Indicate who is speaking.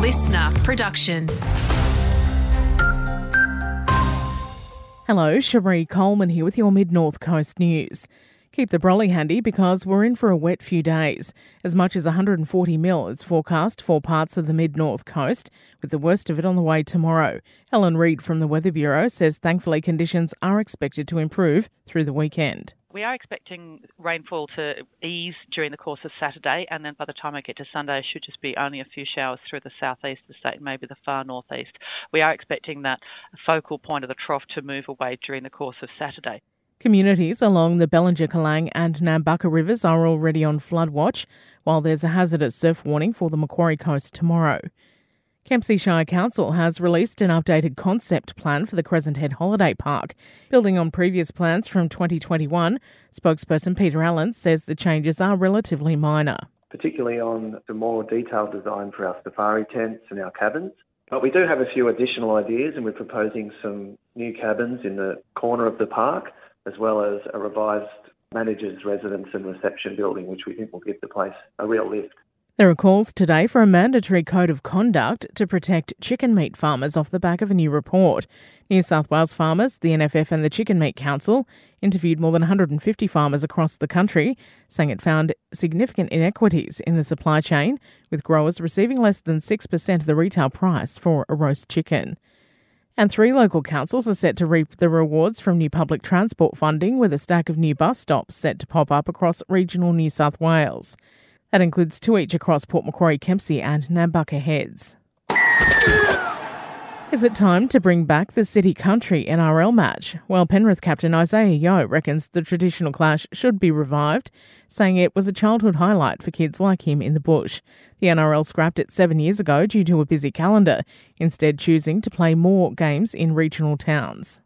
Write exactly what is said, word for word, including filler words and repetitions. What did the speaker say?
Speaker 1: listener production.
Speaker 2: Hello, Cherie Coleman here with your Mid-North Coast news. Keep the brolly handy because we're in for a wet few days. As much as one hundred forty mil is forecast for parts of the Mid-North Coast, with the worst of it on the way tomorrow. Helen Reid from the Weather Bureau says thankfully conditions are expected to improve through the weekend.
Speaker 3: We are expecting rainfall to ease during the course of Saturday, and then by the time I get to Sunday, it should just be only a few showers through the southeast of the state and maybe the far northeast. We are expecting that focal point of the trough to move away during the course of Saturday.
Speaker 2: Communities along the Bellinger, Kalang and Nambucca rivers are already on flood watch, while there's a hazardous surf warning for the Macquarie Coast tomorrow. Kempsey Shire Council has released an updated concept plan for the Crescent Head Holiday Park. Building on previous plans from twenty twenty-one, spokesperson Peter Allen says the changes are relatively minor.
Speaker 4: Particularly on the more detailed design for our safari tents and our cabins. But we do have a few additional ideas, and we're proposing some new cabins in the corner of the park, as well as a revised manager's residence and reception building, which we think will give the place a real lift.
Speaker 2: There are calls today for a mandatory code of conduct to protect chicken meat farmers off the back of a new report. New South Wales farmers, the N F F and the Chicken Meat Council interviewed more than one hundred fifty farmers across the country, saying it found significant inequities in the supply chain, with growers receiving less than six percent of the retail price for a roast chicken. And three local councils are set to reap the rewards from new public transport funding, with a stack of new bus stops set to pop up across regional New South Wales. That includes two each across Port Macquarie, Kempsey and Nambucca Heads. Is it time to bring back the City Country N R L match? Well, Penrith captain Isaiah Yeo reckons the traditional clash should be revived, saying it was a childhood highlight for kids like him in the bush. The N R L scrapped it seven years ago due to a busy calendar, instead choosing to play more games in regional towns.